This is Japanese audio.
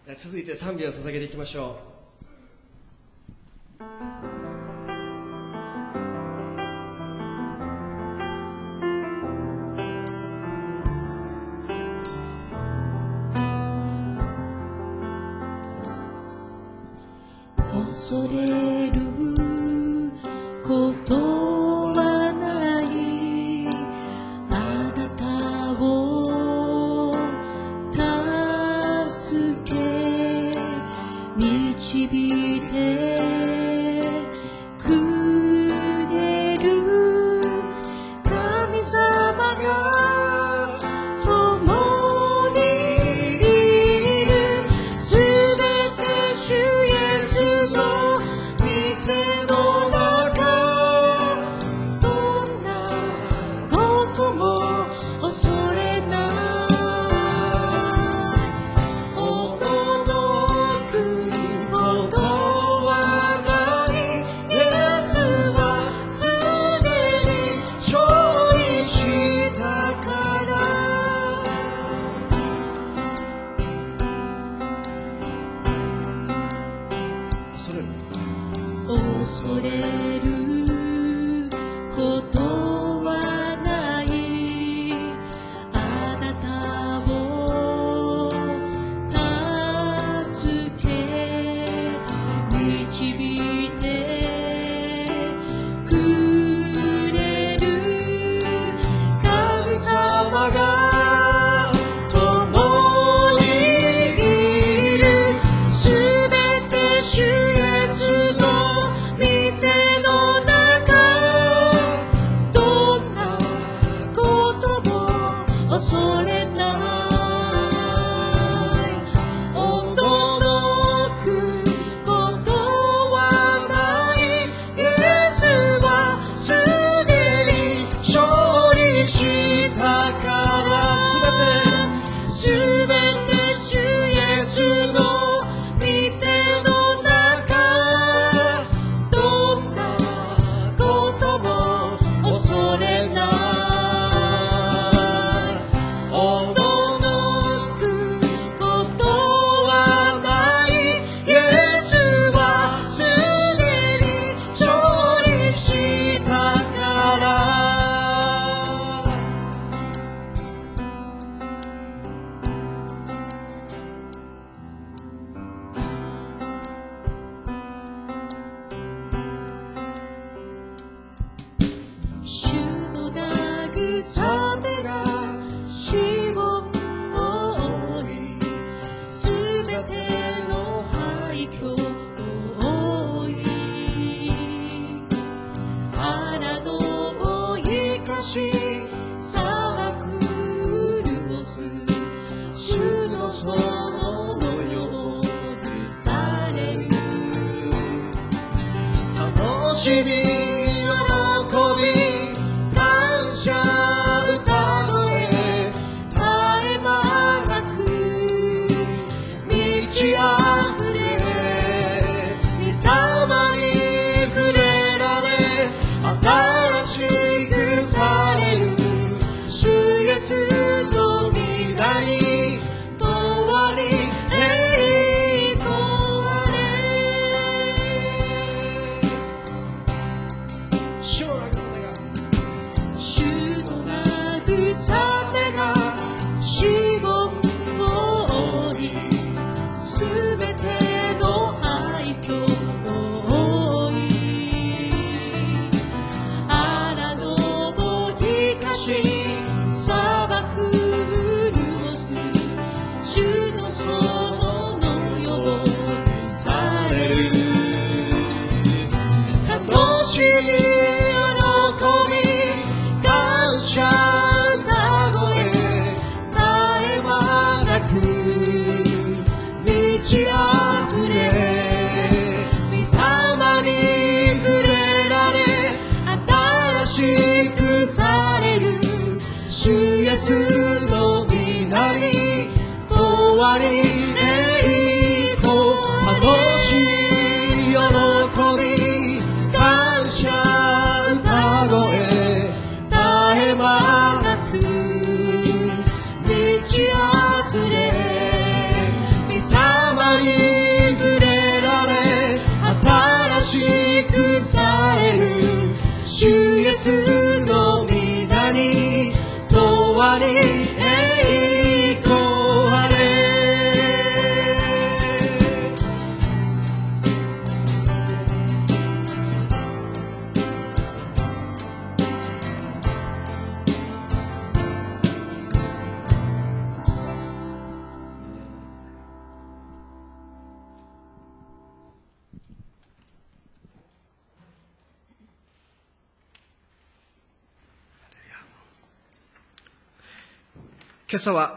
続いて賛美を捧げていきましょう。 恐れることはないあなたを助け導いてくれる神様が共にいるすべて主イエスの御手の中どんなことも恐れないおのくことはないイエスはすでに勝利したから恐れることはないあなたを助け導いてくれる神様が共にいるすべて主イエスの御手の中どんなことも恐れない驚くことはないイエスはすでに勝利したからすべて主イエスの御手の中どんなことも恐れない驚くことはないイエスはすでに勝利したから主の慰めが死を覆いすべての廃墟を覆い荒野を生かし砂漠潤す主の園のようにされる楽しみ喜び感謝歌声絶え間なく満ち溢れ御霊に触れられ新しくされる主イエスの皆に永遠に栄光あれ主の慰めが死を覆いすべての廃墟を覆い荒野を生かし砂漠潤す主の園のようにされる楽しみ喜び感謝歌声絶え間なく満ち溢れ御霊に触れられ新しくされる主イエスの皆に永遠に栄光楽しみ喜び感謝歌声絶え間なく満ち溢れ御霊に栄光あれ。 今朝は